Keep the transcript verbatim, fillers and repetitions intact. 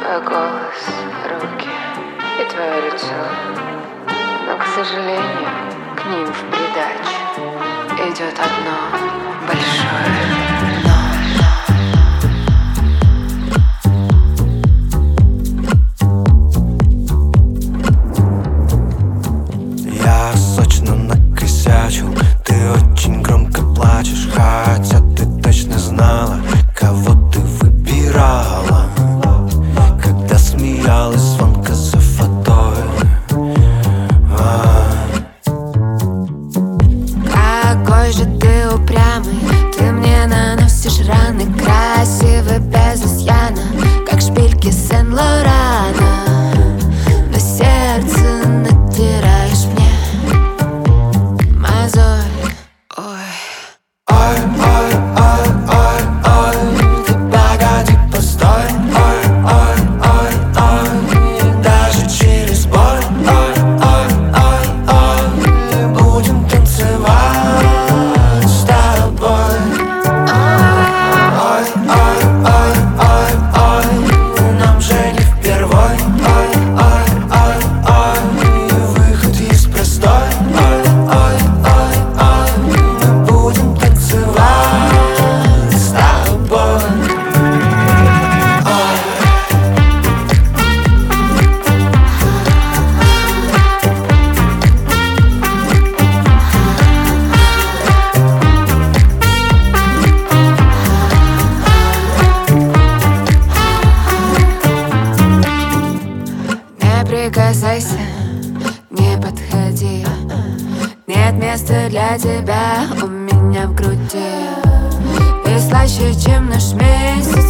Твой голос, руки и твое лицо. Но, к сожалению, к ним в придачу идет одно большое но. Я сочно накосячил, ты очень громко плачешь, хотя ты точно знала, кого ты выбирала, когда смеялась звонко за фатой. а. Какой же ты упрямый, ты мне наносишь раны, красивый без изъяна, как шпильки Сен-Лорана. На сердце натираешь мне мозоль. Ой. Ой, ой, ой, ой, ой, ты погоди, постой. Ой, ой, ой, ой, даже через боль. Ой, ой, ой, ой, будем танцевать с тобой. Ой, ой, ой, ой, ой, нам же не впервой. Ой, ой, ой, ой, выход есть простой. Ой, ой, ой, ой, мы будем танцевать с тобой. Ой. Не прикасайся, не подходи. Нет места для тебя у меня в груди. И слаще, чем наш месяц